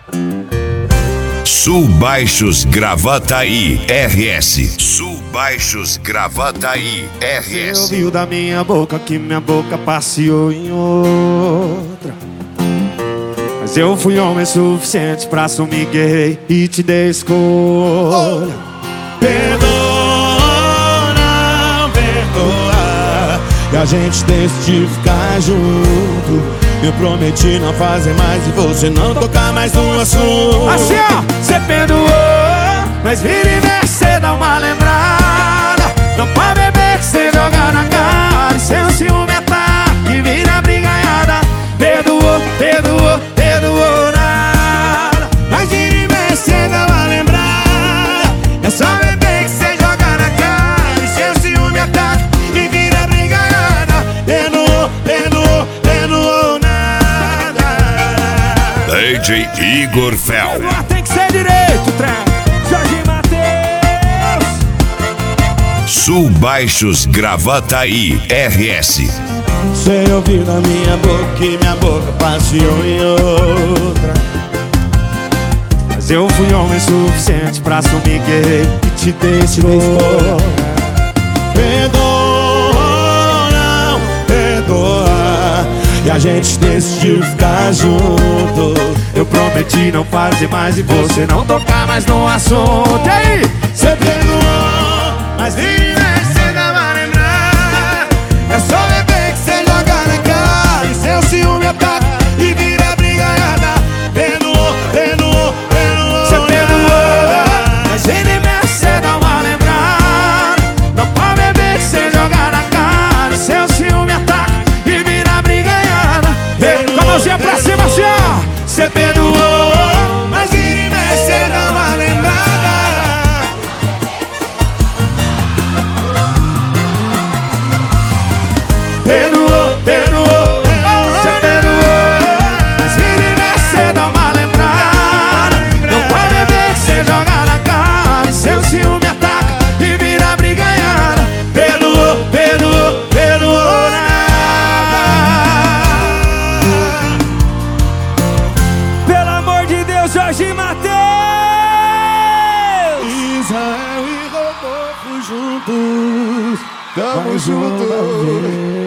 Sul Baixos Gravataí RS. Sul Baixos Gravataí RS. Você ouviu da minha boca que minha boca passeou em outra, mas eu fui homem suficiente pra assumir que errei e te dei escolha. Perdoa, não perdoa, e a gente decidiu ficar junto. Eu prometi não fazer mais e você não tocar mais no assunto. Assim ó, cê perdoou, mas vira e mexe cê dá uma lembrada. Não pode beber que cê joga na cara, e seu ciúme é que vira brigaiada. Perdoou, perdoou, perdoou nada, mas vira e mexe cê dá uma lembrada. É só beber que cê joga na cara, e seu ciúme ataca e vira brigaiada. Perdoou, perdoou, perdoou nada. DJ Igor Fel. Tem que ser direito, trem. Jorge Mateus. Sul Baixos Gravataí RS. Cê ouviu na minha boca que minha boca passeou em outra, mas eu fui homem suficiente pra assumir que errei e te dei escolha. Perdoa, não perdoa, e a gente decidiu ficar junto. Eu prometi não fazer mais e você não tocar mais no assunto. E aí? Cê perdoou, mas vira e mexe cê dá uma lembrada. É só beber que cê joga na cara, e seu ciúme ataca e vira brigaiada. Perdoou, perdoou, perdoou. Cê perdoou, mas vira e mexe cê dá uma lembrada. Não pode beber que cê joga na cara, e seu ciúme ataca e vira brigaiada. Com a mãozinha pra cima, assim ó. Cê perdoou, mas vira e mexe cê dá uma lembrada. Perdoou, perdoou, cê perdoou, mas vira e mexe cê dá uma lembrada. Não pode beber que cê joga na cara, e seu ciúme ataca e vira brigaiada. Perdoou, perdoou, perdoou nada. Pelo amor de Deus, Jorge Mateus. Israel e Rodolfo juntos, tamo juntos.